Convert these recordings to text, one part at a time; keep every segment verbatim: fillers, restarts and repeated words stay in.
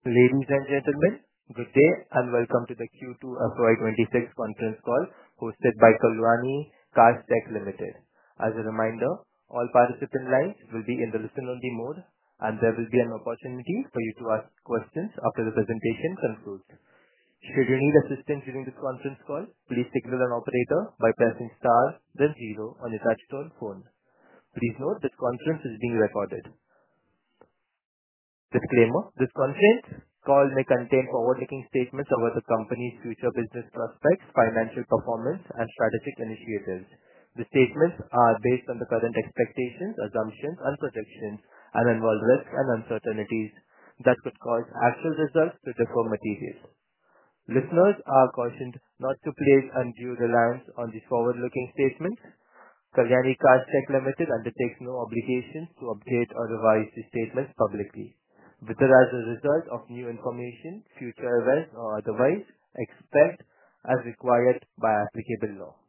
Ladies and gentlemen, good day and welcome to the Q two F Y twenty-six conference call hosted by Kalyani Castek Limited. As a reminder, all participant lines will be in the listen-only mode, and there will be an opportunity for you to ask questions after the presentation concludes. Should you need assistance during this conference call, please signal an operator by pressing star, then zero on your touch-tone phone. Please note this conference is being recorded. Disclaimer: this conference call may contain forward-looking statements about the company's future business prospects, financial performance, and strategic initiatives. The statements are based on the current expectations, assumptions, and projections, and involve risks and uncertainties that could cause actual results to differ materially. Listeners are cautioned not to place undue reliance on these forward-looking statements. Kalyani Castek Limited undertakes no obligation to update or revise these statements publicly, whether as a result of new information, future events, or otherwise, except as required by applicable law.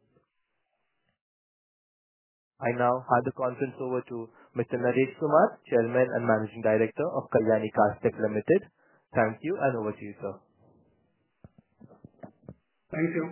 I now hand the conference over to Mister Naresh Kumar, Chairman and Managing Director of Kalyani Castek Limited. Thank you, and over to you, sir. Thank you.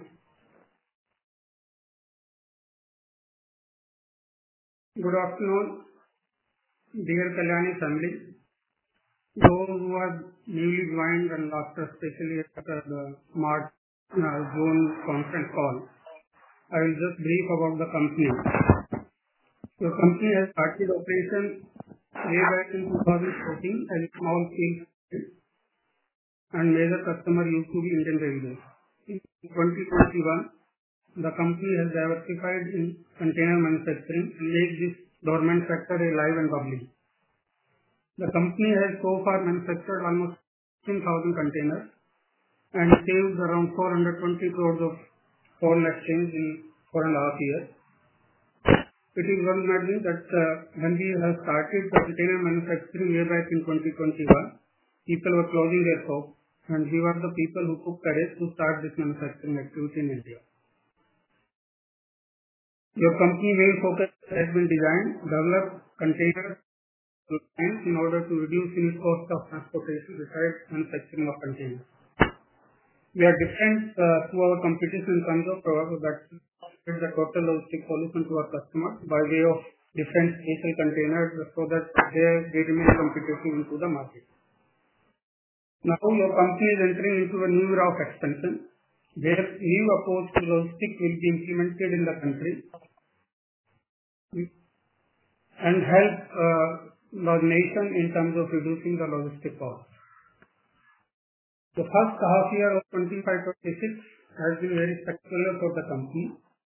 Good afternoon, dear Kalyani family. Those who have newly joined and after especially after the March uh, June conference call, I will just brief about the company. The company has started operations way back in two thousand fourteen as a small scale, and major customer used to be Indian Railways. In twenty twenty-one, the company has diversified in container manufacturing and made this dormant sector alive and bubbling. The company has so far manufactured almost fifteen thousand containers and saved around four hundred twenty crores of foreign exchange in four and a half years. It is worth noting that uh, when we have started the container manufacturing way back in twenty twenty-one, people were closing their shops, and we were the people who took courage to start this manufacturing activity in India. Your company main focus has been design, develop containers in order to reduce unit cost of transportation besides manufacturing of containers. We are different uh, to our competition in terms of product that is the total logistic solution to our customers by way of different special containers so that they, they remain competitive into the market. Now your company is entering into a new era of expansion where new approach to logistics will be implemented in the country and help uh, the nation in terms of reducing the logistic cost. The first half year of twenty-five twenty-six has been very spectacular for the company.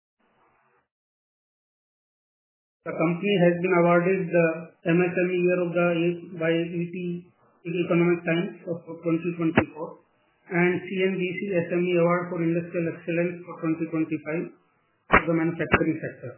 The company has been awarded the M S M E Year of the Year by E T Economic Times of twenty twenty-four and C N B C S M E Award for Industrial Excellence for twenty twenty-five for the manufacturing sector.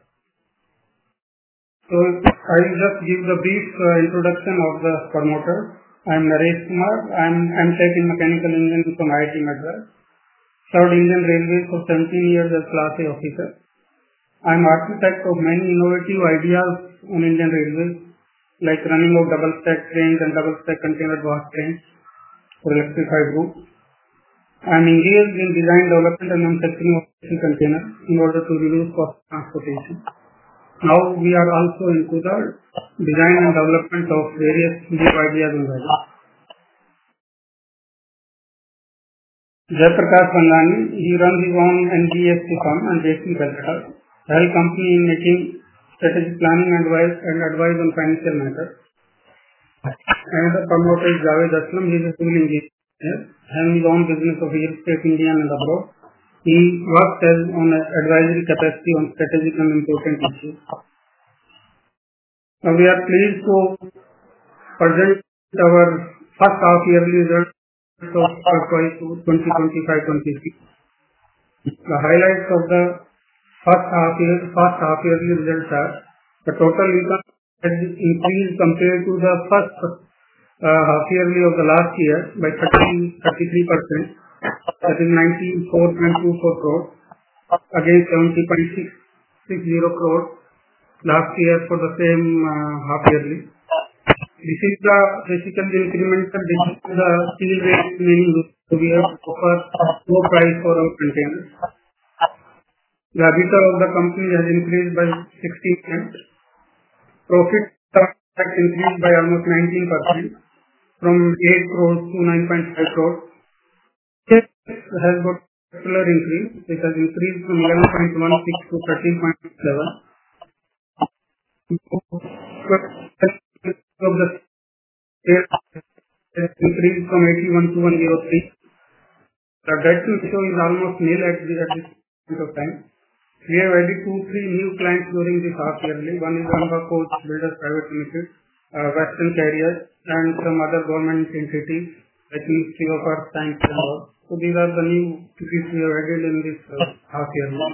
So I will just give the brief uh, introduction of the promoter. I am Naresh Kumar. I am M Tech in Mechanical Engineering from I I T Madras. Served Indian Railways for seventeen years as Class A officer. I am architect of many innovative ideas on Indian Railways, like running of double stack trains and double stack container box trains for electrified routes. I am engaged in design, development and manufacturing of containers in order to reduce cost of transportation. Now we are also into the design and development of various new ideas in Railways. Jayaprakash Vandani, he runs his own N B F C firm and based in Calcutta. The whole company in making strategic planning and advice and advice on financial matters. Another promoter is Javed Aslam. He is a civil engineer, having his own business of real estate in India and abroad. He works as on an advisory capacity on strategic and important issues. Now we are pleased to present our first half yearly results of twenty twenty-five twenty-six. The highlights of the first half year first half yearly results are the total income has increased compared to the first uh, half yearly of the last year by thirty-three percent. That is ninety-four point two four crores against seventy point six six zero crores last year for the same uh, half yearly. This is the basically incremental difference in the steel rate, meaning so we have to offer low price for our containers. The EBITDA of the company has increased by sixteen percent. Profit has increased by almost nineteen percent from eight crores to nine point five crores. This has got regular increase. It has increased from eleven point one six to thirteen point seven. Of the sales has increased from eighty-one to one oh three. The debt ratio is almost nil at this point of time. We have added two, three new clients during this half yearly. One is Amba Coach Builders Private Limited, uh, Western Carriers, and some other government entities like Ministry of Earth Science and all. So these are the new entities we have added in this uh, half yearly.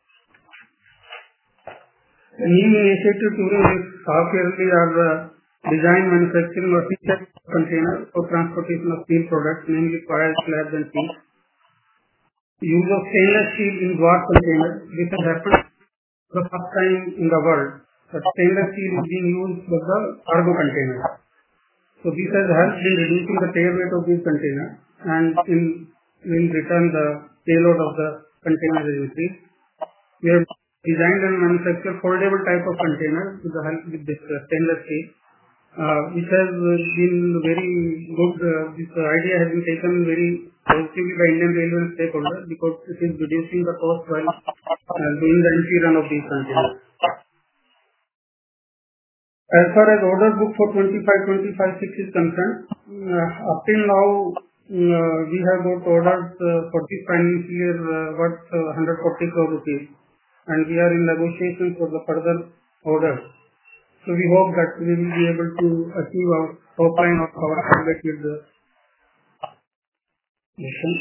The new initiatives during this half yearly are uh, design, manufacturing or feature containers for transportation of steel products, namely coils, slabs and sheets. Use of stainless steel in glass containers. This has happened for the first time in the world. But stainless steel is being used for the cargo containers. So this has helped in reducing the tear weight of these containers, and in, in return the payload of the container is increased. We have designed and manufactured foldable type of containers with the help with this uh, stainless steel, uh, which has uh, been very good. Uh, this uh, idea has been taken very positively by Indian Railway stakeholders because it is reducing the cost while uh, doing the entry run of these containers. As far as order book for twenty-five twenty-five six is concerned, uh, up till now uh, we have got orders uh, for this financial year uh, worth uh, one hundred forty crore rupees, and we are in negotiations for the further orders. So we hope that we will be able to achieve our top line of our target with the mission.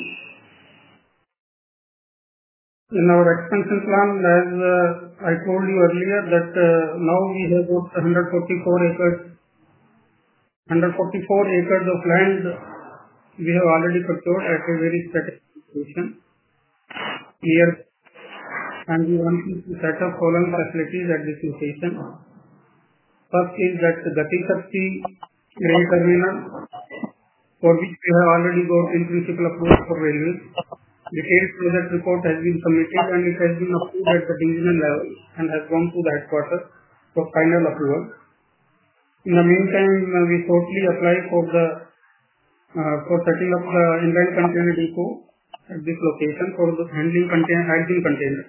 In our expansion plan, as uh, I told you earlier, that uh, now we have got one hundred forty-four acres, one hundred forty-four acres of land we have already procured at a very strategic location here, and we want to set up following facilities at this location. First is that the Gati Shakti Rail Terminal, for which we have already got in principle approval for railways. Detailed project report has been submitted and it has been approved at the divisional level and has gone to the headquarters for final approval. In the meantime, uh, we shortly apply for the uh, for setting up the inland container depot at this location for the handling container handling containers.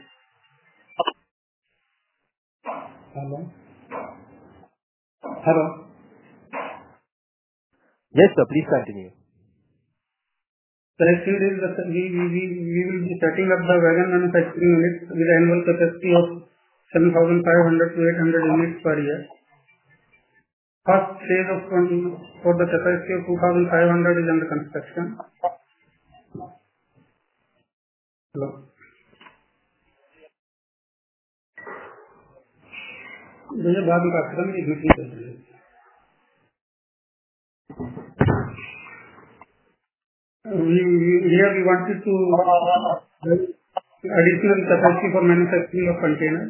Hello. Hello. Yes, sir. Please continue. The next thing is that we, we, we, we will be setting up the wagon manufacturing units with annual capacity of seven thousand five hundred to eight hundred units per year. First phase of for the capacity of two thousand five hundred is under construction. Hello. मुझे बाद में बात करें, मेरी meeting चल रही है. We, we, here we wanted to additional capacity for manufacturing of containers.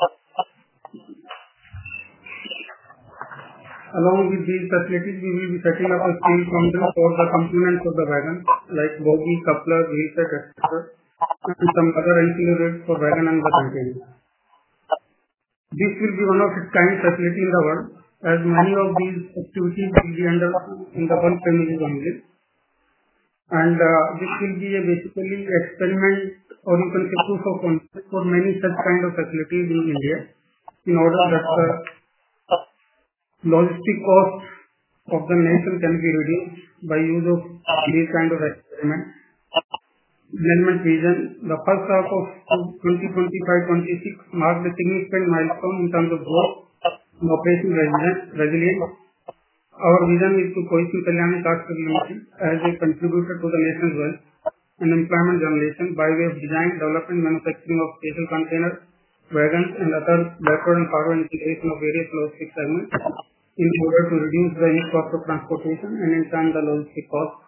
Along with these facilities, we will be setting up a steel foundry for the components of the wagon, like bogie, coupler, wheel set, et cetera, and some other ancillaries for wagon and the container. This will be one of its kind facility in the world, as many of these activities will be under in the one premises only. And uh, this will be a basically experiment, or you can say proof of concept for many such kind of facilities in India, in order that the logistic cost of the nation can be reduced by use of these kind of experiments. Management vision, the first half of twenty twenty-five twenty-six marked a significant milestone in terms of growth and operational resilience. Our vision is to position Kalyani Kasper Limited as a contributor to the nation's wealth and employment generation by way of design, development, manufacturing of special containers, wagons and other backward and forward integration of various logistic segments in order to reduce the unit cost of transportation and in turn the logistic cost.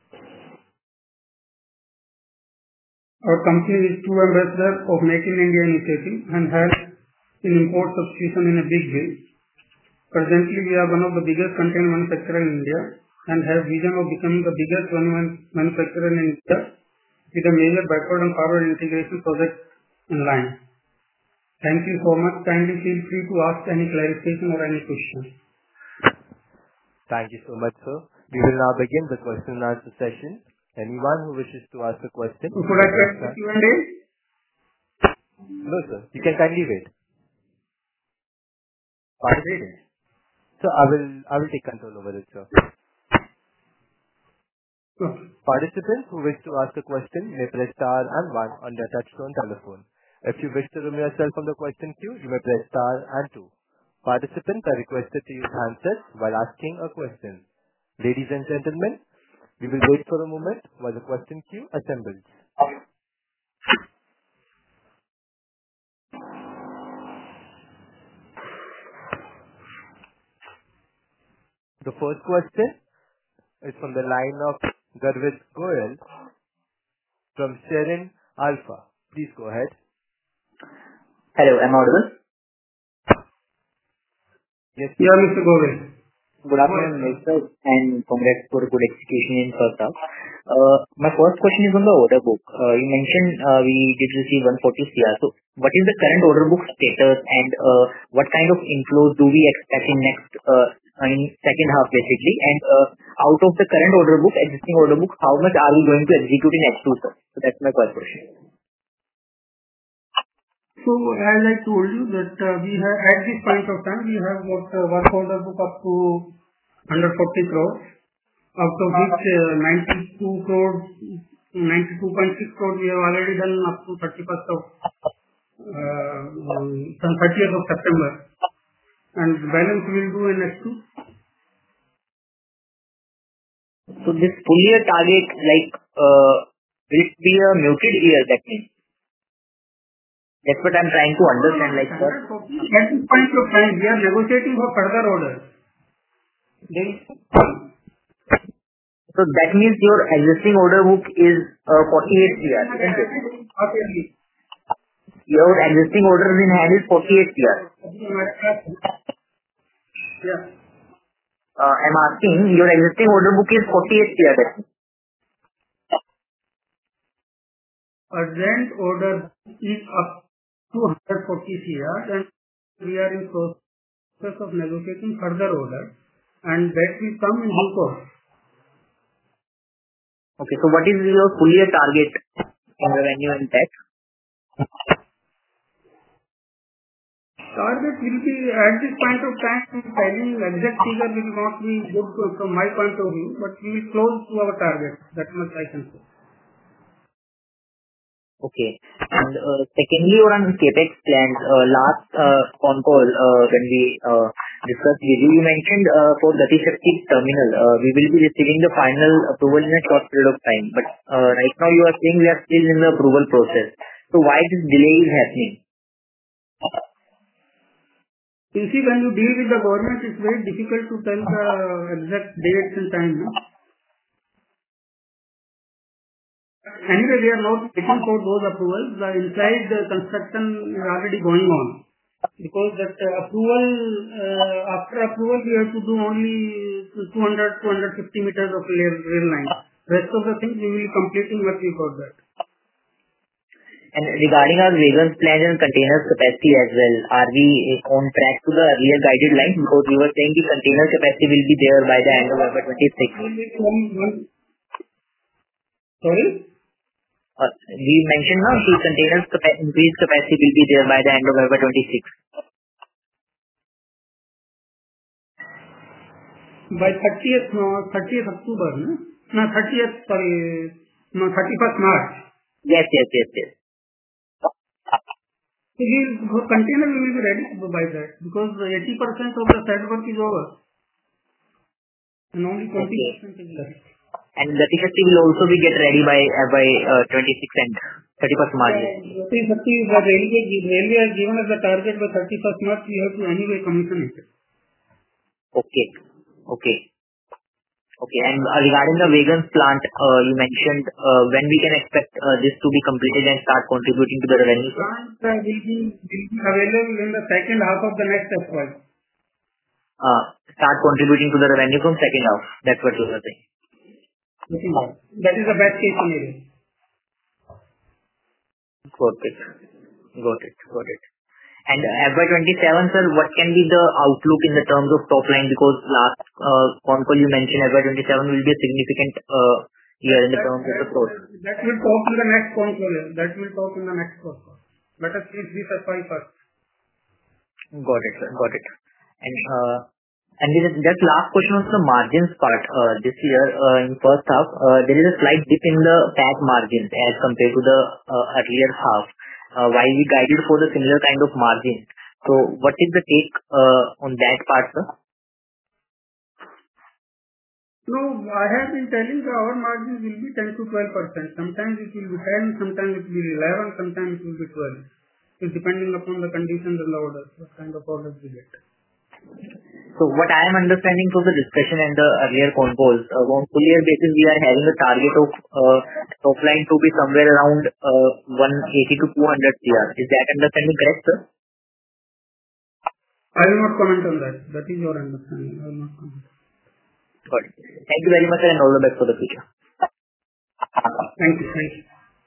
Our company is true ambassador of Make in India initiative and has in import substitution in a big way. Presently, we are one of the biggest container manufacturers in India and have vision of becoming the biggest one manufacturer in India with a major backward and forward integration project in line. Thank you so much. Kindly feel free to ask any clarification or any question. Thank you so much, sir. We will now begin the question and answer session. Anyone who wishes to ask a question. Could I get the Q and A? No, sir. You can kindly wait. Pardon? Sir, I will, I will take control over it, sir. Okay. Participants who wish to ask a question may press star and one on their touchtone telephone. If you wish to remove yourself from the question queue, you may press star and two. Participants are requested to use handsets while asking a question. Ladies and gentlemen, we will wait for a moment while the question queue assembles. The first question is from the line of Garvit Goyal from Sharon Alpha. Please go ahead. Hello, am I audible? Yes. Yeah, Mister Goyal. Good afternoon, Mister and congrats for good execution in first half. Uh, my first question is on the order book. Uh, you mentioned uh, we did receive one forty crore. So, what is the current order book status and uh, what kind of inflows do we expect in next uh, in second half basically? And uh, out of the current order book, existing order book, how much are we going to execute in H two, sir? So that's my first question. So as I told you that uh, we have at this point of time we have got uh, work order book up to one hundred forty crores, out of which uh, ninety-two crores, ninety-two point six crores we have already done up to thirty-first of uh, um, thirtieth of September, and balance we will do in H two. So this full year target, like, uh, will it be a muted year? That means. That's what I'm trying to understand. Like, what? At this point of time, we are negotiating for further orders. So that means your existing order book is uh, forty-eight crore, isn't it? Your existing orders in hand is forty-eight crore. Yeah. Uh, I'm asking, your existing order book is forty-eight crore. That means. Urgent order is up to one hundred forty crore, and we are in process of negotiating further orders, and that will come in due course. Okay, so what is your full year target in revenue and tax? Target will be, at this point of time, telling exact figure will not be good from my point of view, but we will close to our target. That much I can say. Okay. And uh, secondly, on CapEx plans, uh, last uh, phone call uh, when we uh, discussed with you, you mentioned uh, for Gati Shakti terminal, uh, we will be receiving the final approval in a short period of time. But uh, right now you are saying we are still in the approval process. So why this delay is happening? You see, when you deal with the government, it's very difficult to tell the exact dates and time. No? Anyway, we are not waiting for those approvals. The inside the construction is already going on. Because that uh, approval, uh, after approval, we have to do only two hundred, two hundred fifty meters of rail, rail line. Rest of the things we will be completing what we got that. And regarding our wagons plans and containers capacity as well, are we on track to the earlier guided lines? Because you were saying the container capacity will be there by the end of F Y twenty-six. Sorry? Uh, we mentioned now the containers capa- increased capacity will be there by the end of F Y twenty-six. By thirtieth, no, thirtieth October, no? No, thirtieth, sorry, no, thirty-first March. Yes, yes, yes, yes. So we, the container will be ready by that because eighty percent of the site work is over and only twenty percent is left. And the Gati Shakti will also be get ready by F Y twenty-six and thirty-first March. Gati Shakti, the railway, railway has given us the target by thirty-first March, we have to anyway commission it. Okay, okay. Okay, and uh, regarding the wagons plant, uh, you mentioned uh, when we can expect uh, this to be completed and start contributing to the revenue? Plant uh, will be, will be available in the second half of the next F Y. start contributing to the revenue from second half. That's what you are saying. That is the best case scenario. Got it. Got it. Got it. And F Y twenty-seven, sir, what can be the outlook in the terms of top line? Because last uh, con call you mentioned F Y twenty-seven will be a significant uh, year in the that, terms that, of the growth. That will talk in the next con call. That will talk in the next con call. Let us finish this F Y first. Got it, sir. Got it. And uh, and this is just last question on the margins part. Uh, this year uh, in first half, uh, there is a slight dip in the P A T margins as compared to the uh, earlier half. Uh, while we guided for the similar kind of margin. So what is the take uh, on that part, sir? No, I have been telling that our margins will be ten to twelve percent. Sometimes it will be ten, sometimes it will be eleven, sometimes it will be twelve. It's depending upon the conditions and the orders, what kind of orders we get. So what I am understanding from the discussion and the earlier con calls, uh, on full year basis, we are having a target of uh, top line to be somewhere around uh, one eighty to two hundred crore. Is that understanding correct, sir? I will not comment on that. That is your understanding. I will not comment. Got it. Thank you very much, sir, and all the best for the future. Thank you. Thank you.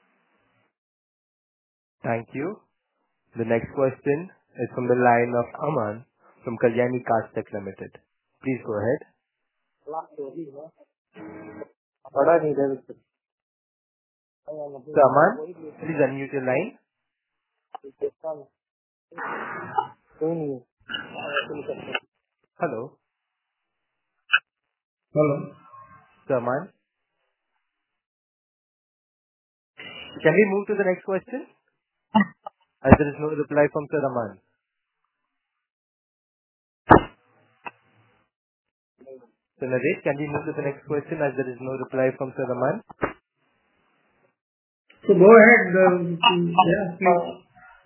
Thank you. The next question is from the line of Aman from Kalyani Castek Limited. Please go ahead. So Aman, please unmute your line. Hello. Hello. So Aman, can we move to the next question? As there is no reply from Sir Aman. So Naresh, can we move to the next question as there is no reply from Sir Aman? So go ahead. Uh, yeah, please.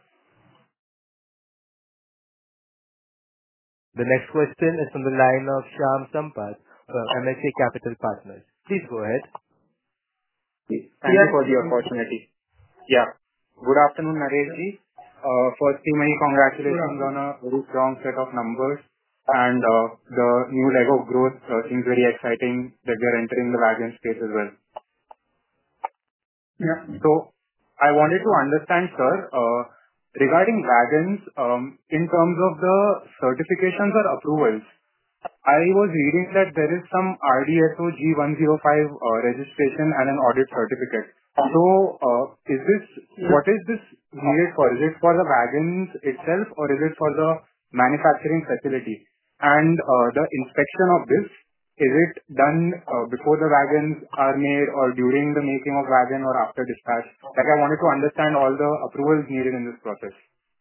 The next question is from the line of Shyam Sampath from M S A Capital Partners. Please go ahead. Thank you for the opportunity. Yeah. Good afternoon, Naresh ji. Uh, firstly, many congratulations on a very strong set of numbers. And uh, the new leg of growth uh, seems very exciting that we are entering the wagon space as well. Yeah. So, I wanted to understand, sir, uh, regarding wagons, um, in terms of the certifications or approvals, I was reading that there is some R D S O G one oh five uh, registration and an audit certificate. So, uh, is this, what is this needed for? Is it for the wagons itself or is it for the manufacturing facility? And uh, the inspection of this, is it done uh, before the wagons are made or during the making of wagon or after dispatch? Like I wanted to understand all the approvals needed in this process.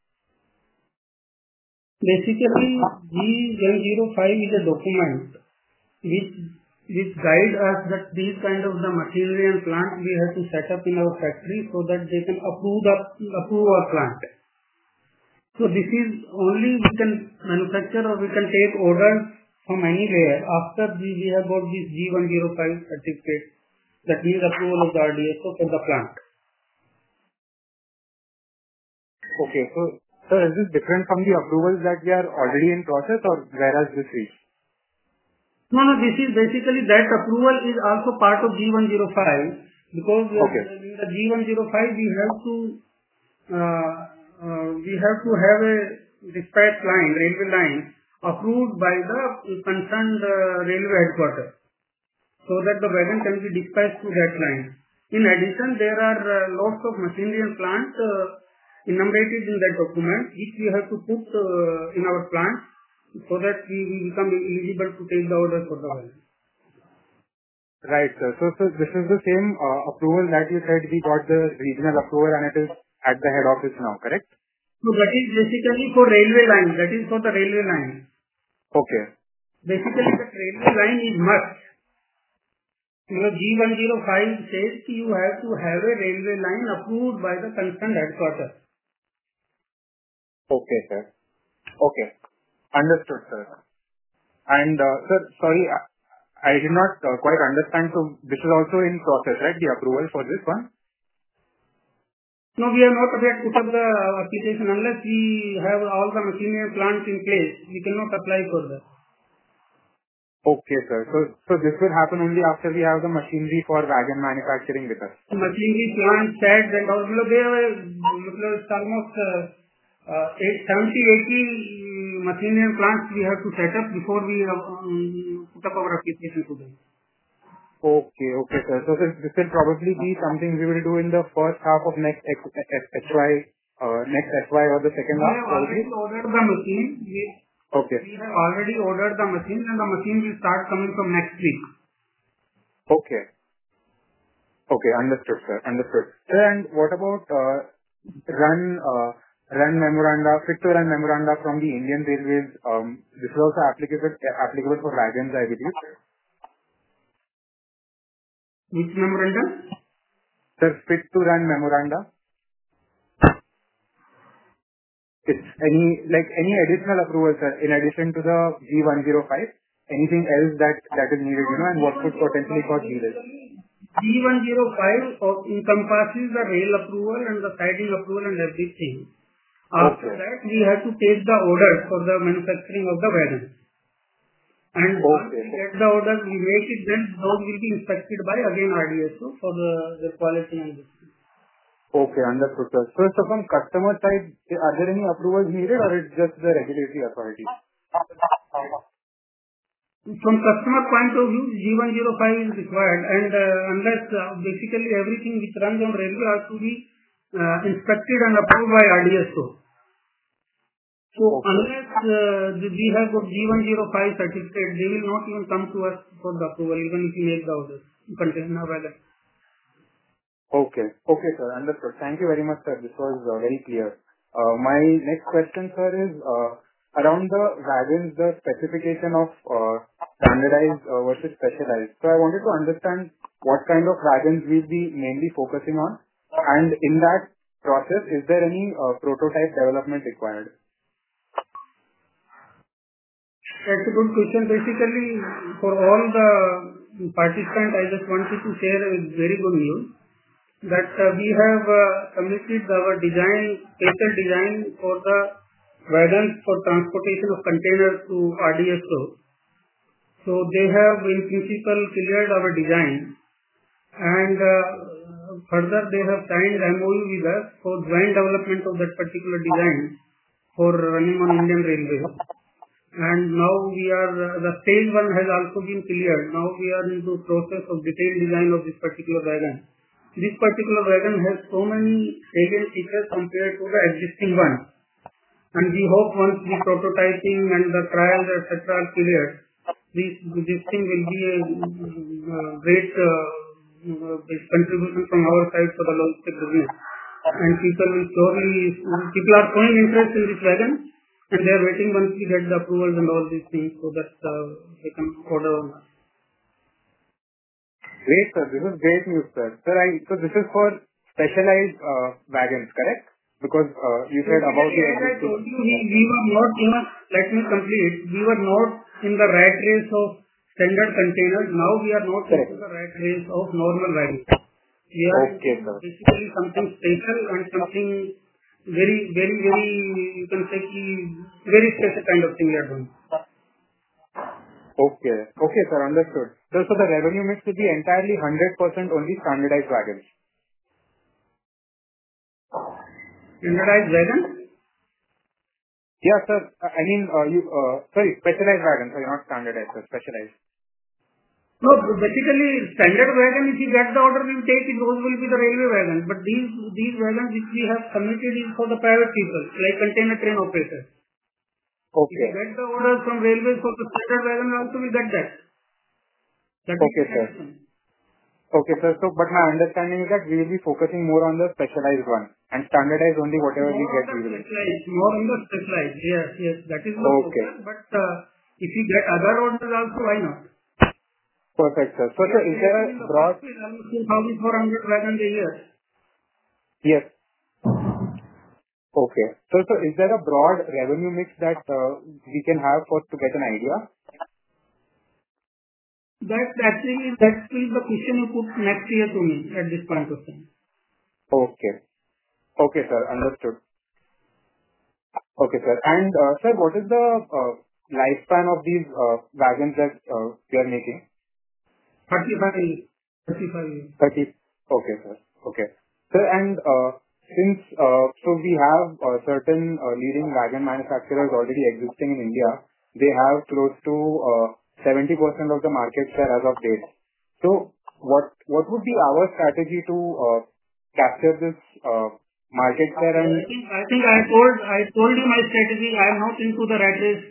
Basically, G one oh five is a document which which guide us that these kind of the machinery and plant we have to set up in our factory so that they can approve the approve our plant. So this is only we can manufacture or we can take orders from anywhere after we, we have got this G one oh five certificate, that means approval of the R D S O for the plant. Okay, so sir, is this different from the approvals that we are already in process or where has this reached? No, no, this is basically that approval is also part of G one oh five because okay. in the G one oh five we have to uh, uh, we have to have a dispatch line, railway line approved by the concerned uh, railway headquarters so that the wagon can be dispatched to that line. In addition, there are uh, lots of machinery and plant uh, enumerated in that document which we have to put uh, in our plant so that we, we become eligible to take the order for the wagon. Right, sir. So, so this is the same uh, approval that you said we got the regional approval and it is at the head office now, correct? So that is basically for railway line. That is for the railway line. Okay. Basically, the railway line is must. You know, G one oh five says you have to have a railway line approved by the concerned headquarters. Okay, sir. Okay. Understood, sir. And, uh, sir, sorry, I, I did not uh, quite understand. So, this is also in process, right? The approval for this one? No, we have not yet put up the application unless we have all the machinery and plants in place. We cannot apply for that. Okay, sir. So, so this will happen only after we have the machinery for wagon manufacturing with us. Machinery, plant, sheds and all. They have it's almost uh, uh, seventy, eighty machinery and plants we have to set up before we uh, um, put up our application to them. Okay, okay, sir. So this, this will probably be something we will do in the first half of next H Y, uh, next H Y or the second We half. have already ordered the machine. We, okay. We have already ordered the machine and the machine will start coming from next week. Okay. Okay, understood, sir. Understood. Sir, and what about uh, run uh, run memoranda, fit to run memoranda from the Indian Railways? Um, this is also applicable applicable for wagons, I believe. Which memorandum? Sir, fit to run memoranda. It's any like any additional approval, sir, in addition to the G one oh five. Anything else that that is needed, you know, and what could potentially cause delays? G one oh five encompasses the rail approval and the siding approval and everything. After Okay. that, we have to take the order for the manufacturing of the wagon. And once Okay. we get the order, we make it, then those will be inspected by again R D S O for the, the quality and this. Okay, understood, sir. So, so from customer side, are there any approvals needed or it's just the regulatory authority? From customer point of view, G one oh five is required, and uh, unless uh, basically everything which runs on railway has to be uh, inspected and approved by R D S O. So Okay. unless uh, the- we have got G one oh five certificate, they will not even come to us for the approval, even if we make the order. Container wagon. Okay. Okay, sir. Understood. Thank you very much, sir. This was uh, very clear. Uh, My next question, sir, is uh, around the wagons, the specification of uh, standardized uh, versus specialized. So I wanted to understand what kind of wagons we'll be mainly focusing on, and in that process, is there any uh, prototype development required? That's a good question. Basically, for all the participants, I just wanted to share a very good news that uh, we have uh, submitted our design, special design for the wagons for transportation of containers to R D S O. So they have in principle cleared our design, and uh, further they have signed M O U with us for joint development of that particular design for running on Indian Railways. And now we are, uh, the stage one has also been cleared. Now we are into process of detailed design of this particular wagon. This particular wagon has so many salient features compared to the existing one. And we hope once the prototyping and the trials, et cetera are cleared, this, this thing will be a uh, great uh, uh, contribution from our side for the logistic business. And people will surely, people are showing interest in this wagon, and they are waiting once we get the approvals and all these things so that uh, they can order on us. Great, sir. This is great news, sir. Sir, I, so this is for specialized uh, wagons, correct? Because uh, you said about the As I told you, we, we were not even, let me complete, we were not in the rat race of standard containers. Now we are not Correct. into the rat race of normal wagons. We are Okay, into sir. basically something special and something very, very, very, you can say, ki, very special kind of thing we are doing. Okay. Okay, sir. Understood. So, so the revenue mix will be entirely one hundred percent only standardized wagons. Standardized wagon? Yeah, sir. Uh, I mean, uh, you, uh, sorry, specialized wagons. Sorry, not standardized, sir. Specialized. No, basically standard wagon, if you get the order, we will take it, those will be the railway wagons. But these, these wagons which we have submitted is for the private people, like container train operators. If you Okay. get the orders from railways for the standard wagon, also we get that. That is Okay, the sir. addition. Okay, sir. So, but my understanding is that we will be focusing more on the specialized one and standardized only whatever we More on get the we will. specialized, more on the specialized. Yes, yes, that is the Okay. focus. But uh, if you get other orders also, why not? Perfect, sir. So, We sir, are is there a creating in the broad... first phase almost two thousand four hundred wagons a year. Yes. Okay. So, so is there a broad revenue mix that uh, we can have for to get an idea? That actually, that is the question you put next year to me at this point of time. Okay. Okay, sir. Understood. Okay, sir. And, uh, sir, what is the uh, lifespan of these uh, wagons that uh, we are making? thirty-five years. thirty-five years. thirty. Okay, sir. Okay. Sir, and uh, since uh, so we have uh, certain uh, leading wagon manufacturers already existing in India, they have close to uh, seventy percent of the market share as of date. So what what would be our strategy to uh, capture this uh, market share? And I think I think I told I told you my strategy. I am not into the rat race.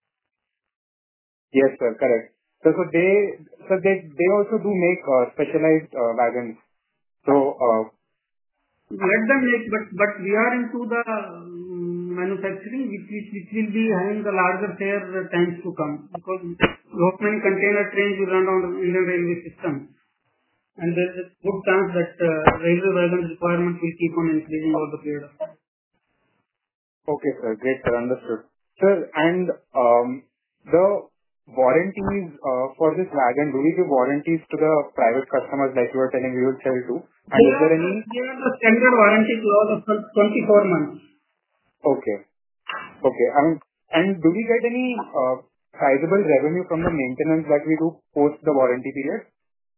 yes, sir, correct. So so they so they they also do make uh, specialized uh, wagons. So uh, Let them make, but but we are into the um, manufacturing, which which which will be having the larger share uh, times to come, because so many container trains will run on the Indian railway system, and there is a good chance that uh, railway wagon requirement will keep on increasing over the period of time. okay, sir. Great, sir. Understood. Sir, and um, the warranties uh, for this wagon, do we give warranties to the private customers like you were telling we will sell to? And They is are there the any? they are the standard warranty clause of twenty-four months. Okay. Okay. And and do we get any uh, sizable revenue from the maintenance that we do post the warranty period?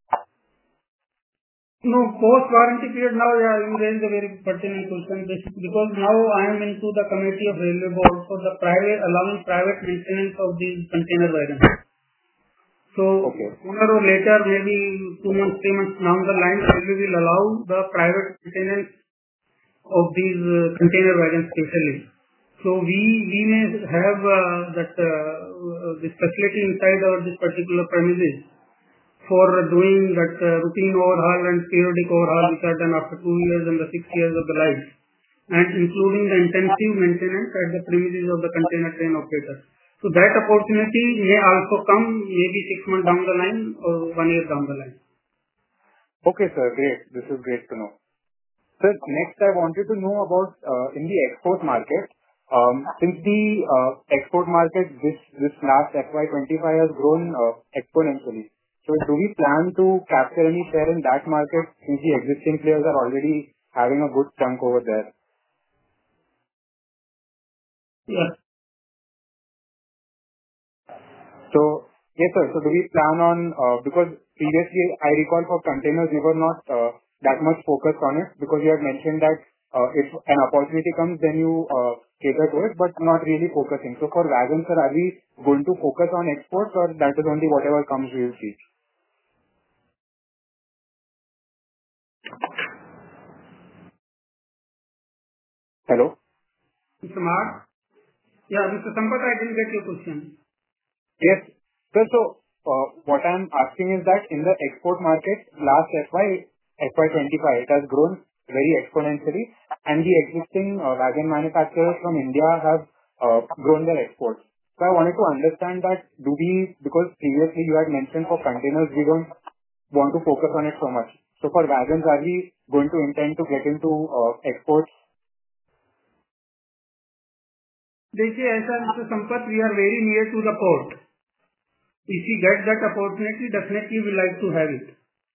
No, post-warranty period now, yeah, you raised a very pertinent question, basically, because now I am into the committee of railway board for the private, allowing private maintenance of these container wagons. So Okay. sooner or later, maybe two months, three months down the line, railway will allow the private maintenance of these uh, container wagons specially. So we we may have uh, that uh, uh, this facility inside our this particular premises for doing that uh, routine overhaul and periodic overhaul, which are done after two years and the six years of the life, and including the intensive maintenance at the premises of the container train operator. So that opportunity may also come maybe six months down the line or one year down the line. Okay, sir. Great. This is great to know. Sir, next I wanted to know about uh, in the export market. Um, Since the uh, export market this this last F Y twenty-five has grown uh, exponentially. So do we plan to capture any share in that market since the existing players are already having a good chunk over there? Yeah. So yes, sir. So do we plan on, uh, because previously I recall for containers, we were not uh, that much focused on it because you had mentioned that uh, if an opportunity comes, then you uh, cater to it, but not really focusing. So for wagons, sir, are we going to focus on exports or that is only whatever comes we will see? Hello? Mister Mark? Yeah, Mister Sampath, I didn't get your question. Yes. Sir, so uh, what I'm asking is that in the export market, last F Y, F Y twenty-five, it has grown very exponentially, and the existing uh, wagon manufacturers from India have uh, grown their exports. So I wanted to understand that do we, because previously you had mentioned for containers, we don't want to focus on it so much. So for wagons, are we going to intend to get into uh, exports? देखिए ऐसा Mister Sampath, we are very near to the port. If we get that opportunity, definitely we like to have it.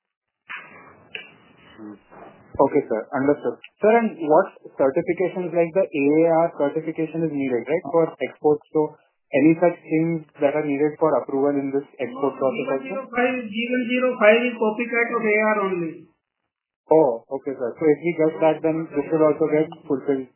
Okay, sir. Understood. Sir, and what certifications like the A A R certification is needed, right, for exports? So any such things that are needed for approval in this export process also? G one zero five is copycat of A R only. Oh, okay, sir. So if we get that, then this will also get fulfilled.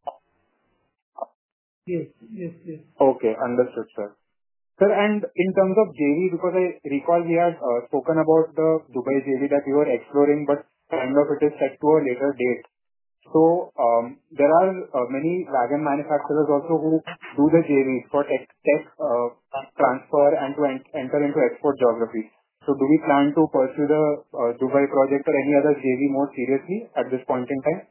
Yes, yes, yes. Okay, understood, sir. Sir, and in terms of J V, because I recall we had uh, spoken about the Dubai J V that we were exploring, but kind of it is set to a later date. So, um, there are uh, many wagon manufacturers also who do the J Vs for tech tech uh, transfer and to en- enter into export geography. So do we plan to pursue the uh, Dubai project or any other J V more seriously at this point in time?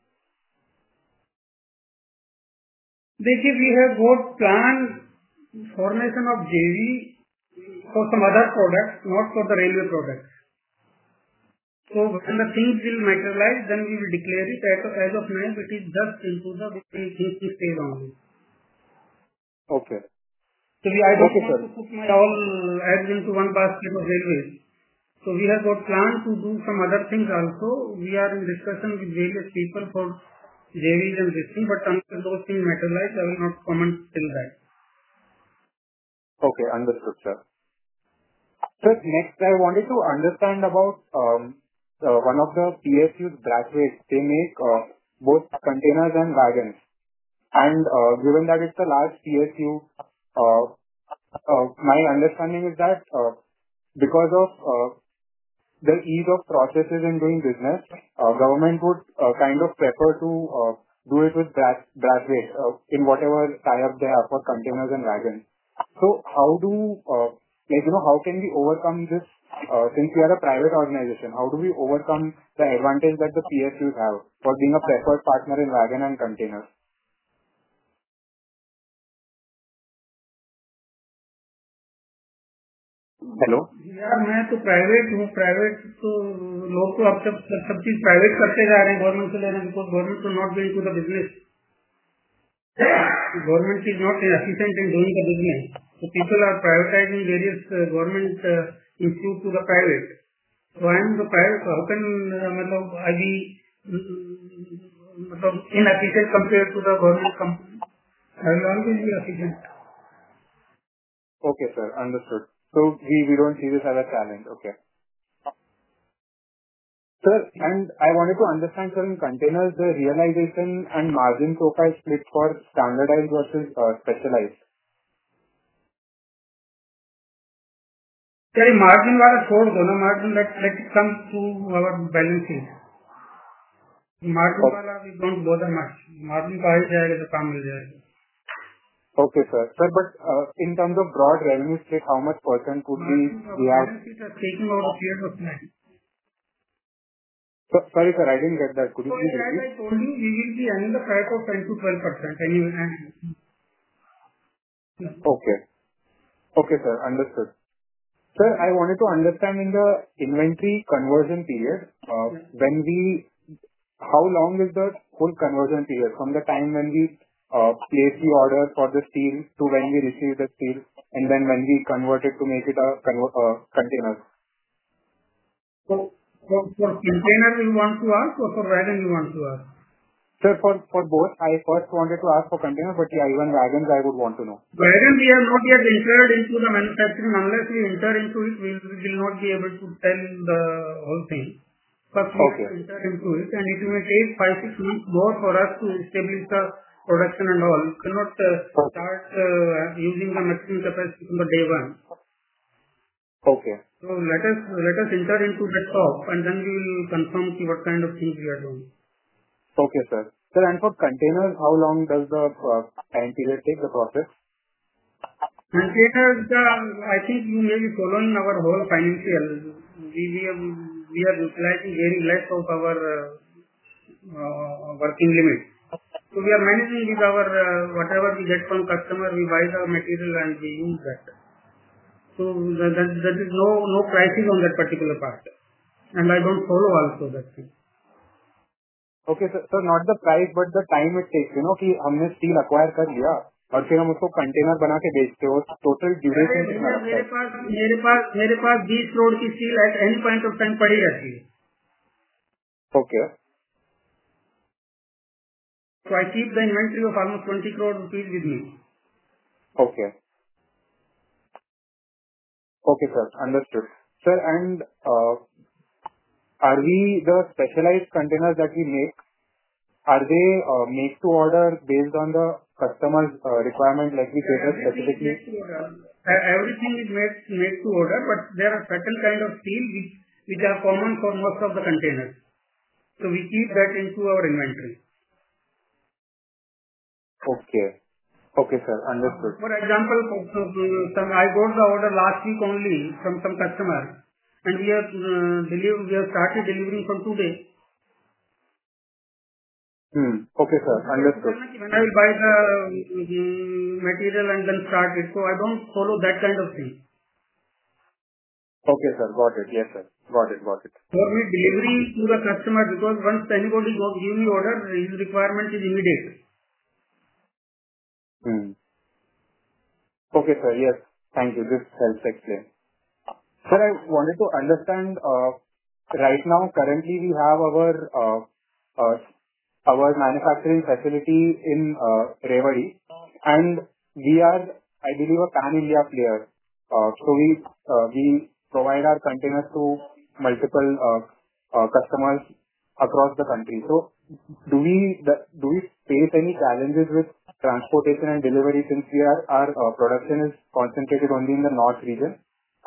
देखिए, we have got planned formation of J V for some other products, not for the railway products. So when the things will materialize, then we will declare it. As of, as of now, it is just into the thinking stage only. Okay. So we, I don't Okay, want sir. to put my all eggs into one basket of railways. So we have got plans to do some other things also. We are in discussion with various people for J Vs and this thing, but until those things materialize, I will not comment till that. Okay, understood, sir. Sir, next I wanted to understand about um, uh, one of the P S Us, Braithwaite. They make uh, both containers and wagons. And uh, given that it's a large P S U, uh, uh, my understanding is that uh, because of uh, the ease of processes in doing business, uh, government would uh, kind of prefer to uh, do it with Brath- Braithwaite uh, in whatever tie-up they have for containers and wagons. So how do, uh, like, you know, how can we overcome this, uh, since we are a private organization, how do we overcome the advantage that the P S Us have for being a preferred partner in wagon and containers? Hello यार मैं तो private हूँ private तो लोग तो अब सब सब सब चीज प्राइवेट करते जा रहे हैं गवर्नमेंट से ले रहे हैं because government to not going to the business government is not efficient in doing the business so people are privatizing various uh, government uh, institute to the private so I am the private how can uh, matlab I be mm, matlab inefficient compared to the government company I will always be efficient. Okay, sir. Understood. So we we don't see this as a challenge. Okay. Sir, and I wanted to understand, sir, in containers, the realization and margin profile split for standardized versus uh, specialized. चलिए margin वाला छोड़ दो ना margin let let come to our balance sheet margin Okay. वाला we don't bother much margin का ही जाएगा तो काम मिल जाएगा. Okay, sir. Sir, but uh, in terms of broad revenue split, how much percent would be we have? Balance sheet is taking out a period of time. So- Sorry, sir, I didn't get that. Could you So please as I repeat? told you, we will be earning the price of ten to twelve percent anyway. And Okay. Okay, sir. Understood. Sir, I wanted to understand in the inventory conversion period, uh, when we, how long is the whole conversion period from the time when we uh, place the order for the steel to when we receive the steel, and then when we convert it to make it a conver- uh, container? so for for container you want to ask or for wagon you want to ask? Sir, for for both, I first wanted to ask for container, but yeah, even wagons I would want to know. Wagon we have not yet entered into the manufacturing. Unless we enter into it, we will we will not be able to tell the whole thing. First we have Okay. to enter into it, and it may take five, six months more for us to establish the production and all. You cannot uh, Okay. start uh, using the maximum capacity from the day one. Okay. So let us let us enter into that top, and then we will confirm see what kind of things we are doing. Okay, sir. Sir, and for containers, how long does the uh, time period take, the process? Containers, uh, I think you may be following our whole financial. We we are we are utilizing very less of our uh, uh, working limit. So we are managing with our uh, whatever we get from customer, we buy the material and we use that. So that that that is no no pricing on that particular part. And I don't follow also that thing. Okay, sir. So not the price, but the time it takes, you know, कि हमने steel acquire कर लिया और फिर हम उसको container बना के बेचते हो, टोटल अरे ड्यूरेशन कितना भैया लगता मेरे है? पास मेरे पास मेरे पास बीस करोड़ की steel at any point of time पड़ी रहती है. Okay. So I keep the inventory of almost twenty crore rupees with me. Okay. Okay, sir. Understood. Sir, and uh, are we the specialized containers that we make, are they uh, make to order based on the customer's uh, requirement, like we cater Everything is specifically? made to order. Uh, Everything is made made to order, but there are certain kind of steel which which are common for most of the containers. So we keep that into our inventory. Okay. Okay, sir. Understood. For example, for- for- some I got the order last week only from some customer, and we have uh, deliver we have started delivering from today. Hmm. Okay, sir. Understood. When I will buy the mm, material and then start it, so I don't follow that kind of thing. Okay, sir. Got it. Yes, sir. Got it. Got it. For me, delivery to the customer, because once anybody go give me order, his requirement is immediate. Hmm. Okay, sir. Yes. Thank you. This helps explain. Sir, I wanted to understand, uh, right now, currently we have our uh, uh, our manufacturing facility in uh, Rewari, and we are I believe, a pan-India player. Uh, so we uh, we provide our containers to multiple uh, uh, customers across the country. So do we the, do we face any challenges with transportation and delivery since we are our uh, production is concentrated only in the north region?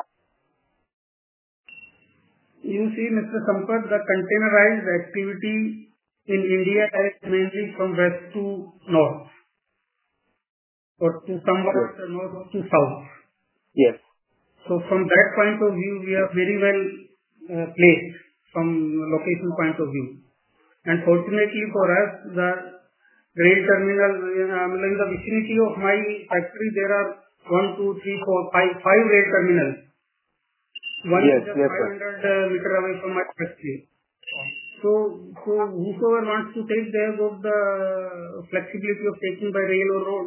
You see, Mister Sampath, the containerized activity in India is mainly from west to north, or to somewhat Yes. north to south. Yes. So from that point of view, we are very well uh, placed from location point of view. And fortunately for us, the rail terminal, uh, in the vicinity of my factory, there are one, two, three, four, five, five rail terminals. One Yes, is just yes, five sir. hundred uh, meter away from my factory. So, so whosoever wants to take, they have got the flexibility of taking by rail or road.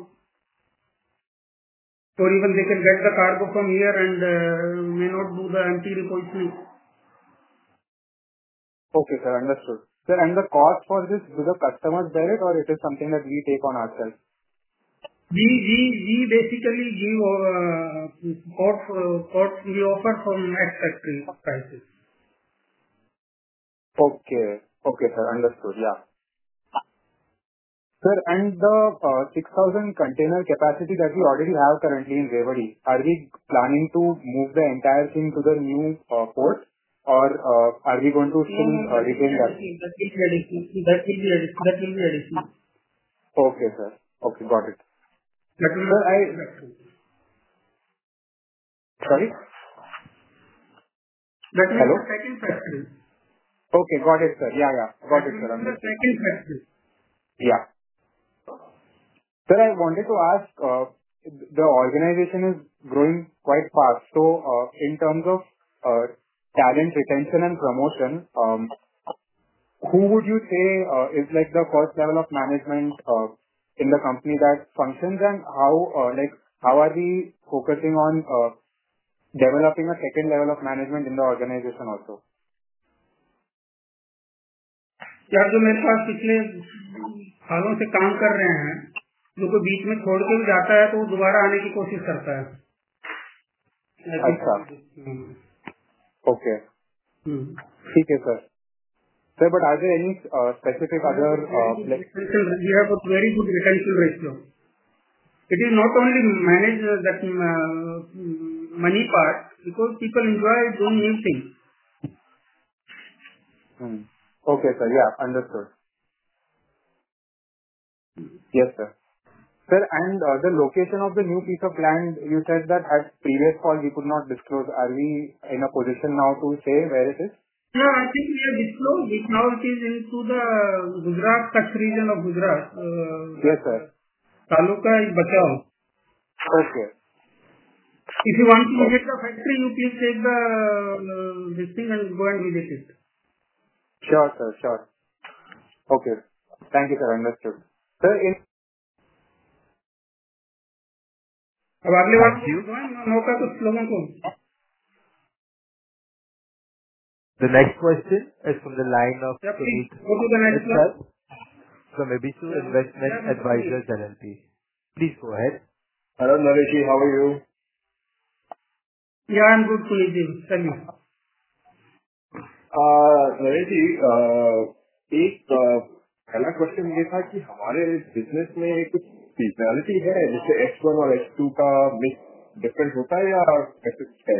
Or even they can get the cargo from here and uh, may not do the empty repositioning. Okay, sir. Understood. Sir, and the cost for this, do the customers bear it, or it is something that we take on ourselves? We we we basically give uh, quote uh, quote we offer from ex-factory prices. Okay. Okay, sir. Understood. Yeah. Sir, and the uh, six thousand container capacity that we already have currently in Rewari, are we planning to move the entire thing to the new uh, port, or uh, are we going to No, still no, uh, that will be retain that? additional. That will be additional. That will be additional. That will be additional. Okay, sir. Okay, got it. That will Sir, not I... be factory. Sorry? That means Hello? the second factory. Okay, got it, sir. Yeah, yeah. Got That it, will sir. be the Understood. second factory. Yeah. Sir, I wanted to ask, uh, the organization is growing quite fast. So, uh, in terms of uh, talent retention and promotion, um, who would you say uh, is like the first level of management uh, in the company that functions, and how uh, like how are we focusing on uh, developing a second level of management in the organization also? यार जो मेरे पास पिछले सालों से काम कर रहे हैं, जो कोई बीच में छोड़ के भी जाता है तो वो दोबारा आने की कोशिश करता है. अच्छा. हम्म. Okay. हम्म. ठीक है sir. Sir, but are there any uh, specific other uh, like We have a very good retention ratio. It is not only manage uh, that uh, money part, because people enjoy doing new things. Hmm. Okay, sir. Yeah, understood. Yes, sir. Sir, and uh, the location of the new piece of land, you said that at previous call we could not disclose. Are we in a position now to say where it is? No, I think we have disclosed it. Now it is into the Gujarat, Kutch region of Gujarat. Uh, Yes, sir. Taluka is Bachau. Okay. If you want to visit the factory, you please take the uh, this thing and go and visit it. Sure, sir. Sure. Okay. Thank you, sir. Understood. Sir, in अब अगले बार Thank you. मौका कुछ लोगों को. The next question is from the line of Yeah, please Puneet go to the next slide. Mittal from Abisu Investment Yeah, Advisors L L P. Please go ahead. Hello, Naresh. How are you? Yeah, I'm good, Puneet. Tell me. Uh, Naresh ji, uh, एक uh, पहला question ये था कि हमारे business में कुछ seasonality है, जैसे एच वन और एच टू का मिक्स डिफरेंट होता है या कैसे है?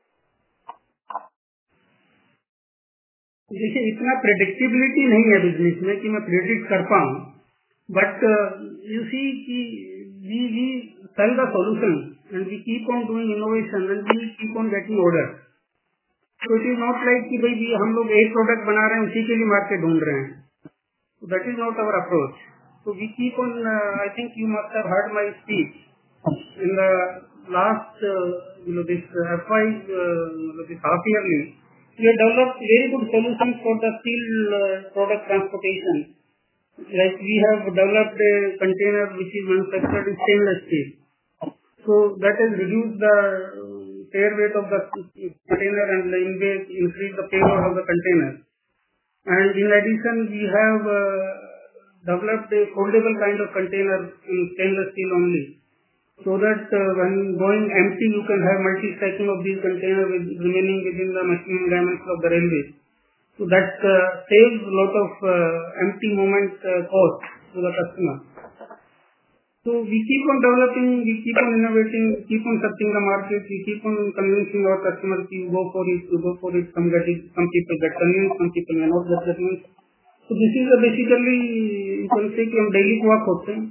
देखिए, इतना प्रेडिक्टेबिलिटी नहीं है बिजनेस में कि मैं प्रेडिक्ट कर पाऊं, बट यू सी कि we we sell the solution and we keep on doing innovation and we keep on getting order. So it is not like कि भाई भी हम लोग एक प्रोडक्ट बना रहे हैं उसी के लिए मार्केट ढूंढ रहे हैं. So that is not our approach. So we keep on. Uh, I think you must have heard my speech in the last, uh, you know, this uh, F Y, uh, this half yearly. We have developed very good solutions for the steel uh, product transportation. Like we have developed a container which is manufactured in stainless steel. So that has reduced the tear weight of the container and in way increase the payload of the container. And in addition, we have uh, developed a foldable kind of container in stainless steel only. so that uh, when going empty, you can have multi-stacking of these containers with remaining within the maximum dimensions of the railway. So that uh, saves a lot of uh, empty movement uh, cost to the customer. So we keep on developing, we keep on innovating, we keep on searching the market, we keep on convincing our customers to go for it, to go for it. Some get it, some people get convinced, some people may not get convinced. So this is a basically, you can say कि हम daily work होते हैं.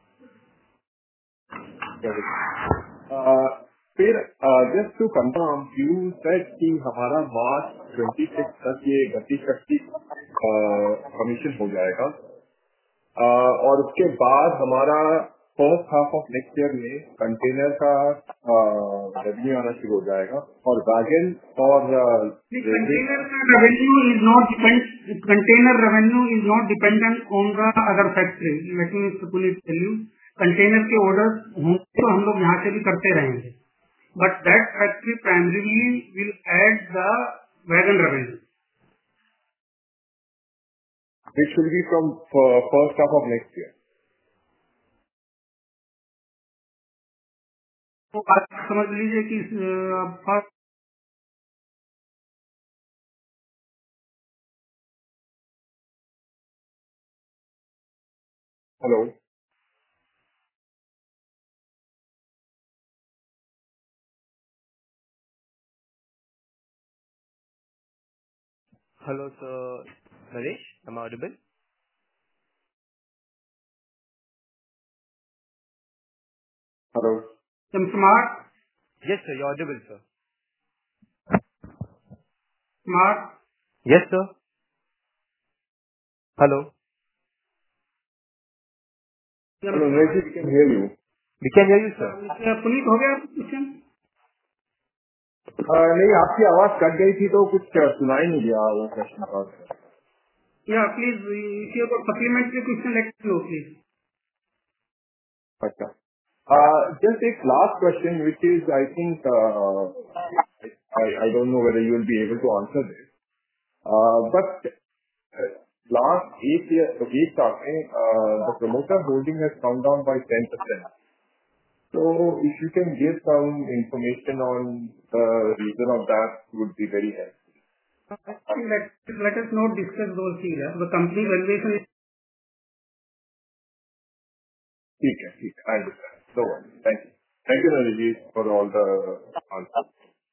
फिर just to confirm, you said कि हमारा मार्च छब्बीस तक ये गति शक्ति कमीशन हो जाएगा और उसके बाद हमारा first half of next year में कंटेनर का रेवेन्यू आना शुरू हो जाएगा और वैगन और कंटेनर का revenue is not depend container revenue is not dependent on the other factory. Let me please tell you, container के ऑर्डर होंगे तो हम लोग यहाँ से भी करते रहेंगे, but that factory primarily will add the wagon revenue which will be from uh, first half of next year. तो आप समझ लीजिए कि first hello Hello, sir. Naresh, am I audible? Hello some smart Yes, sir. You're audible, sir. smart Yes, sir. Hello. Hello Naresh, we can hear you. We can hear you, sir. Puneet हो गया question? नहीं, आपकी आवाज cut गई थी तो कुछ सुनाई नहीं दिया वो क्वेश्चन का. या please if you have supplementary question let me know please. अच्छा, just a last question which is I think uh, I, I don't know whether you will be able to answer this, uh, but uh, last eight year eight में uh, the promoter holding has come down by ten percent. So if you can give some information on the reason of that would be very helpful. Let, let us not discuss those things. The company valuation is ठीक है, ठीक है, I understand. No worries. Thank you. Thank you, Naresh, for all the answers.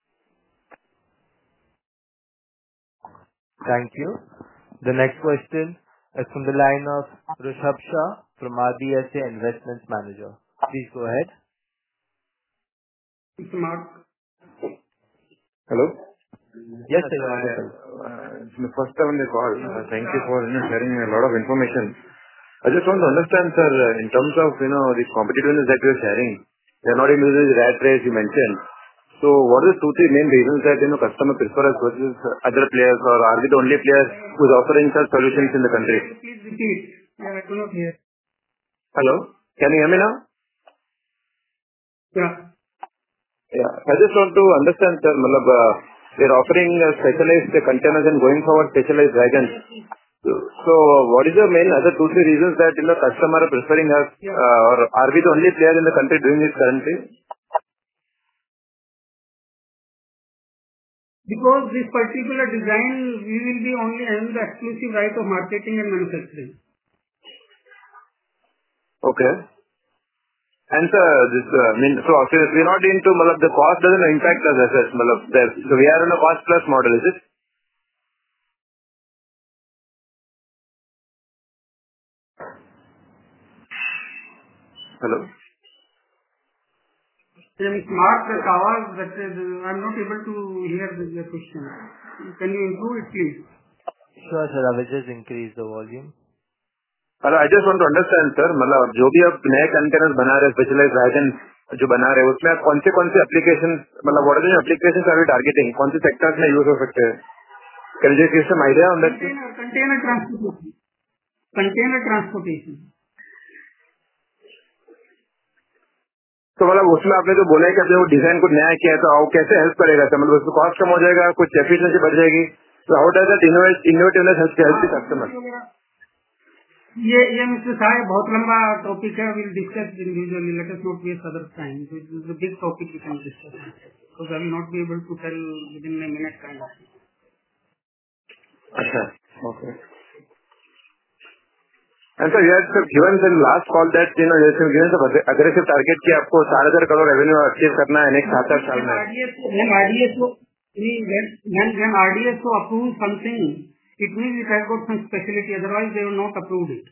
Thank you. The next question is from the line of Rishabh Shah from R B S A Investments Manager. Please go ahead. smart. Hello. Yes, sir. You're audible. Uh, it's the first time on the call. Uh, thank you for you know, sharing a lot of information. I just want to understand, sir, uh, in terms of you know the competitiveness that you are sharing, they are not into this rat race you mentioned. So, what are the two, three main reasons that you know customer prefer us versus other players, or are we the only player who is offering such solutions in the country? Please repeat. Yeah, I cannot hear. Hello, can you hear me now? Yeah. Yeah, I just want to understand, sir. Malab, uh, we are offering uh, specialized containers and going forward specialized wagons. So, so what is the main other two, three reasons that you know customer are preferring us, Yeah. uh, or are we the only player in the country doing this currently? Because this particular design, we will be only having the exclusive right of marketing and manufacturing. Okay. And sir, this uh, I mean, so since we're not into, malab, the cost doesn't impact us as such. Malab, there- so we are on a cost plus model, is it? Hello. Then smart that hours that is, I'm not able to hear the, the question. Can you improve it, please? Sure, sir. I will just increase the volume. Hello, I just want to understand, sir. मतलब जो भी आप नए containers बना रहे हैं, specialised wagon जो बना रहे हैं, उसमें आप कौन से कौन से एप्लीकेशन, मतलब what are the applications are you targeting, कौन से सेक्टर्स में यूज हो सकते हैं? Can you give some idea on that? Container, container transportation. Container transportation. तो मतलब उसमें आपने जो बोला है कि आपने वो डिजाइन को नया किया है, तो वो कैसे हेल्प करेगा? सर मतलब उसमें कॉस्ट कम हो जाएगा, कुछ एफिशिएंसी बढ़ जाएगी, तो how does that innovativeness help the customer? ये ये मिस्टर साहब बहुत लंबा टॉपिक है. We'll discuss individually. Let us not waste other time. This is a big topic we can discuss. Because I will not be able to tell within a minute kind of thing. अच्छा, okay. And sir, you had given in last call that you know you have given some aggressive target कि आपको चार हजार crore revenue achieve करना है next सात आठ साल में. When R D S O when when R D S O approves something, it means it has got some specialty. Otherwise, they will not approve it.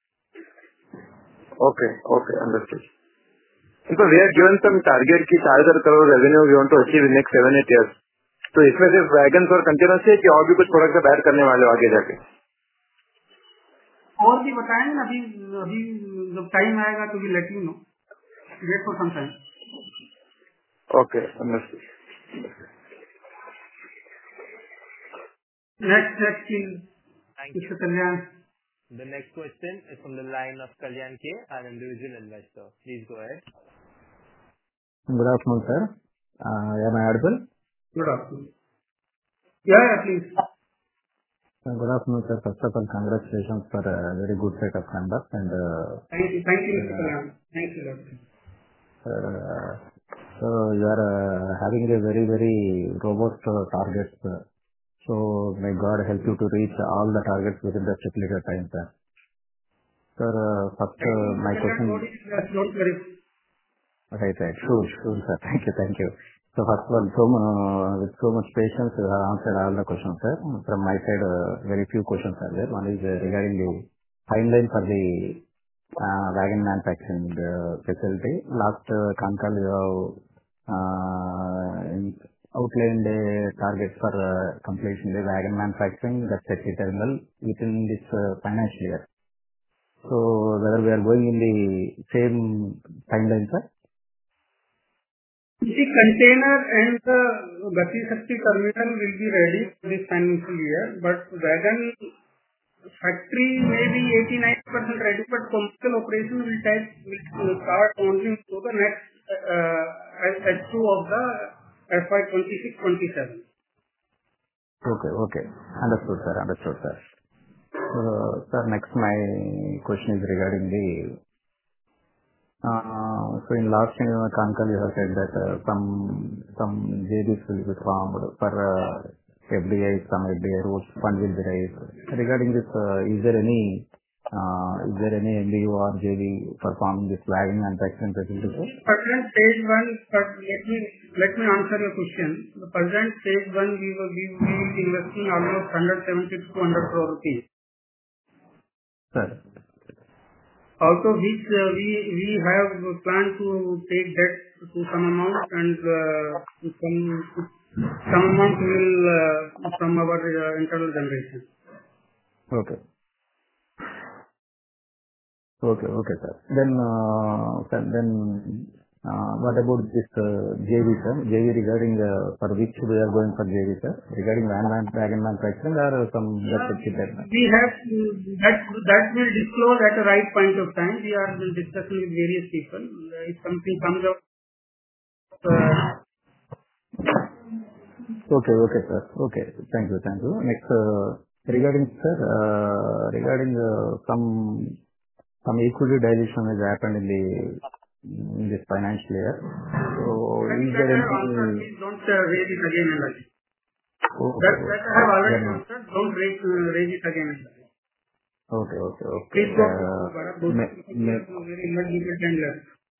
Okay, okay, understood. So we have given some target कि चार हजार crore revenue we want to achieve in next seven eight years. तो इसमें सिर्फ wagons और containers से कि और भी कुछ प्रोडक्ट ऐड करने वाले हो आगे जाके? और भी बताएंगे ना. अभी अभी जब टाइम आएगा तो भी let you know. Wait for some time. Okay, understood. Next, next please. Mister Kalyan. The next question is from the line of Kalyan K, an individual investor. Please go ahead. Good afternoon, sir. Uh, am I audible? Good afternoon. Yeah, yeah, please. Uh, good afternoon, sir. First of all, congratulations for a very good set of conduct and. Uh, thank you, thank you, Mister Kalyan. Thank you, doctor. Uh, so you are uh, having a very very robust uh, targets. Uh, So may God help you to reach all the targets within the stipulated time, sir. Sir, uh, first uh, my question. Right, right. Sure, sure, sir. Thank you, thank you. So first of all, so, uh, with so much patience, you have answered all the questions, sir. From my side, uh, very few questions are there. One is uh, regarding the timeline for the uh, wagon manufacturing uh, facility. Last uh, con call you have uh, in, outlined a target for uh, completion the wagon manufacturing that's at the terminal within this uh, financial year. So whether we are going in the same timeline, sir? The container and the Gati Shakti terminal will be ready this financial year, but wagon factory may be eighty-nine percent ready, but commercial operation will, take, will start only to the next uh, H two of the F Y twenty-six twenty-seven. Okay, okay. Understood, sir. Understood, sir. Uh, sir, next my question is regarding the, uh, so in last uh, con call you have said that uh, some, some J Bs will be formed for uh, F D I, some F D I roads, fund will be raised. Regarding this, uh, is there any Uh, is there any M B O or J V for forming this wagon manufacturing facility? Present stage one, but let me let me answer your question. The present stage one, we will we will be investing almost one hundred seventy to two hundred crore rupees. Sir. Out of which uh, we we have planned to take debt to some amount and uh, some some amount will uh, from our uh, internal generation. Okay. Okay, okay, sir. Then, uh, sir, then, uh, what about this uh, J V, sir? J V regarding uh, for which we are going for J V, sir? Regarding wagon wagon manufacturing or some uh, we have that that will disclose at the right point of time. We are discussing with various people. If something comes up. Uh, okay, okay, sir. Okay, thank you, thank you. Next, uh, regarding sir, uh, regarding uh, some. Some equity dilution has happened in the in this financial year. So is there any? Please don't uh, raise it again and again. Okay. That, that I have already answered. Don't raise, uh, raise it again and again. Okay, okay, okay. Please go. Uh, me, me, very much and less.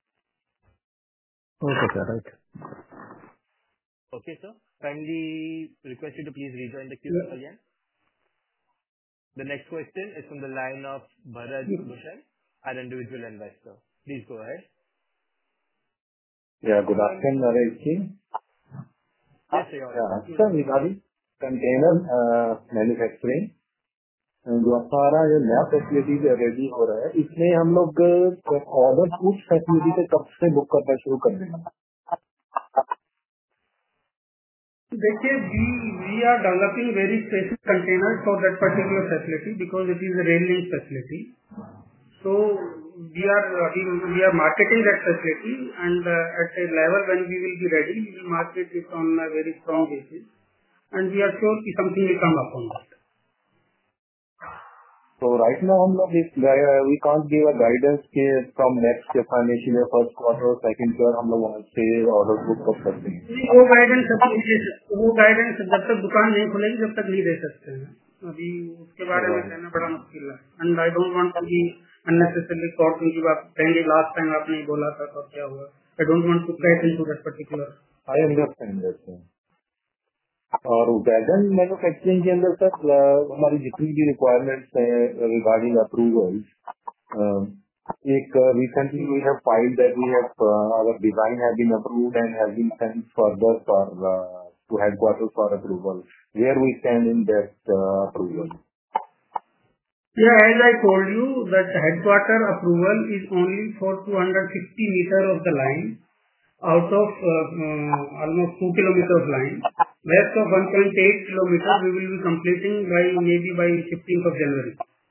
Okay, sir. Right. Okay, sir. Kindly request you to please rejoin the queue Yeah. again. The next question is from the line of Bharat Bhushan, an individual investor. Please go ahead. Yeah, good afternoon, Naresh ji. Yes, sir. Yeah, sir, regarding container uh, manufacturing, जो हमारा जो नया facility ready हो रहा है, इसमें हम लोग ऑर्डर उस फैसिलिटी से कब से बुक करना शुरू कर देंगे? देखिए, we we are developing very specific containers for that particular facility because it is a rail link facility. So we are uh, we, we are marketing that facility, and uh, at a level when we will be ready, we will market it on a very strong basis, and we are sure that something will come up on that. Right now, we can't give a guidance from next financial year, first quarter or second quarter, हम लोग वहाँ से order book कर सकते हैं। वो guidance वो guidance जब तक दुकान नहीं खुलेगी जब तक नहीं दे सकते हैं। अभी उसके बारे में कहना बड़ा मुश्किल है। And I don't want to be unnecessarily caught क्योंकि आप कहेंगे last time आपने बोला था तो क्या हुआ? I don't want to get into that particular. I understand that. और वैगन मैन्युफैक्चरिंग के अंदर तक हमारी जितनी भी रिक्वायरमेंट्स हैं रिगार्डिंग अप्रूवल्स, एक recently we have filed that we have our design have been approved and have been sent further for to headquarters for approval. Where we stand in that approval? Yeah, as I told you that headquarter approval is only for two hundred fifty meter of the line out of uh, uh, almost two kilometers line. Rest of one point eight kilometers we will be completing by maybe by fifteenth of January.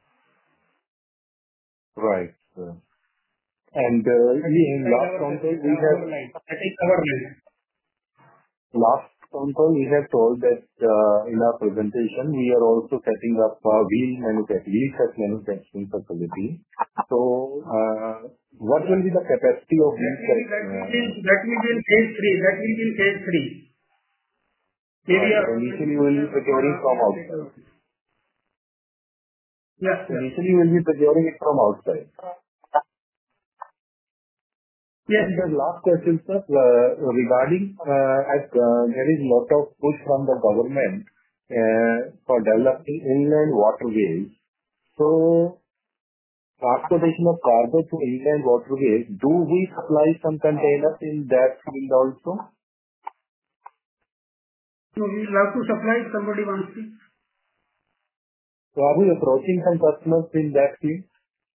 Right. And uh, in last control we have that is our line. Last control we have told that uh, in our presentation we are also setting up a wheel manufacturing wheel set manufacturing facility. So uh, what will be the capacity of wheel set? That will be that will be in phase three. That will be in phase three. Maybe right. Initially you will be procuring from outside. Yes. Initially you will be procuring it from outside. Yes. And the last question, sir, uh, regarding uh, as, uh, there is lot of push from the government uh, for developing inland waterways. So transportation of cargo to inland waterways, do we supply some containers in that field also? So we will have to supply if somebody wants to. So are we approaching some customers in that field?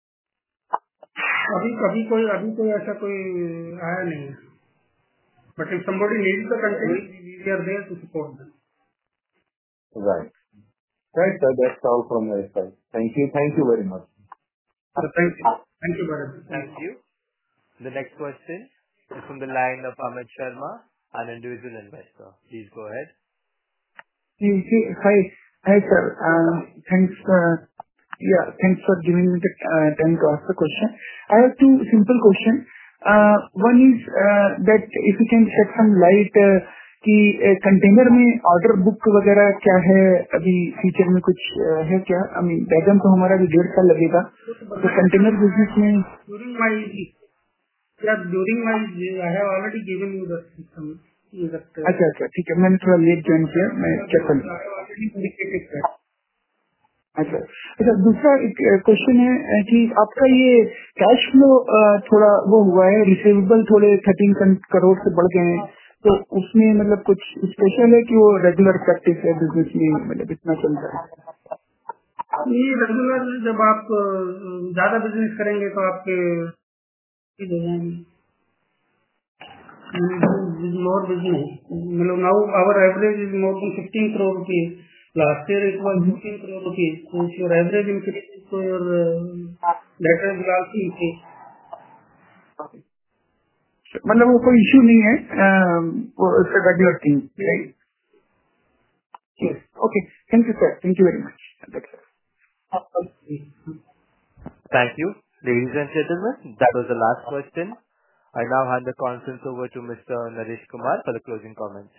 अभी कभी कोई अभी कोई ऐसा कोई आया नहीं है। But if somebody needs the container, we are there to support them. Right. Right, sir. That's all from my side. Thank you. Thank you very much. So thank you. Thank you very much. Thank you. The next question is from the line of Amit Sharma, an individual investor. Please go ahead. Hi. Hi, sir. Uh, thanks. Uh, yeah, thanks for giving me the uh, time to ask the question. I have two simple questions. Uh, one is uh, that if you can shed some light uh, कि container में order book वगैरह क्या है, अभी future में कुछ uh, है क्या? आई मीन बैगन तो हमारा भी डेढ़ साल लगेगा, तो कंटेनर बिजनेस में during my yeah during my I have already given you the system. अच्छा अच्छा ठीक है, मैंने थोड़ा लेट ज्वाइन किया, मैं चेक कर लूँ। अच्छा अच्छा दूसरा एक क्वेश्चन है कि आपका ये कैश फ्लो थोड़ा वो हुआ है, रिसीवेबल थोड़े थर्टीन करोड़ से बढ़ गए हैं, तो उसमें मतलब कुछ स्पेशल है कि वो रेगुलर प्रैक्टिस है बिजनेस में, मतलब इतना चलता है? ये रेगुलर जब आप ज्यादा बिजनेस करेंगे तो आपके more business. Now our average is more than fifteen crore rupees. Last year it was fifteen crore rupees. So if your average increases, so your uh, debtors will also increase. मतलब वो कोई issue नहीं है, वो regular thing, right? Okay, thank you sir, thank you very much. Thank you. Ladies and gentlemen, that was the last question. I now hand the conference over to Mister Naresh Kumar for the closing comments.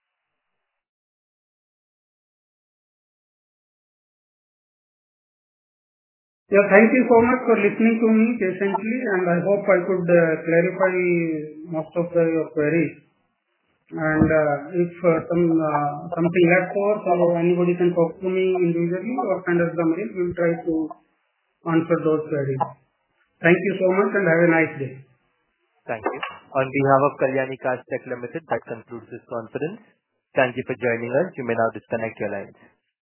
Yeah, thank you so much for listening to me patiently, and I hope I could uh, clarify most of the, your queries. And uh, if uh, some uh, something left over, so anybody can talk to me individually or send us the mail. We will try to answer those queries. Thank you so much and have a nice day. Thank you. On behalf of Kalyani Castech Limited, that concludes this conference. Thank you for joining us. You may now disconnect your lines.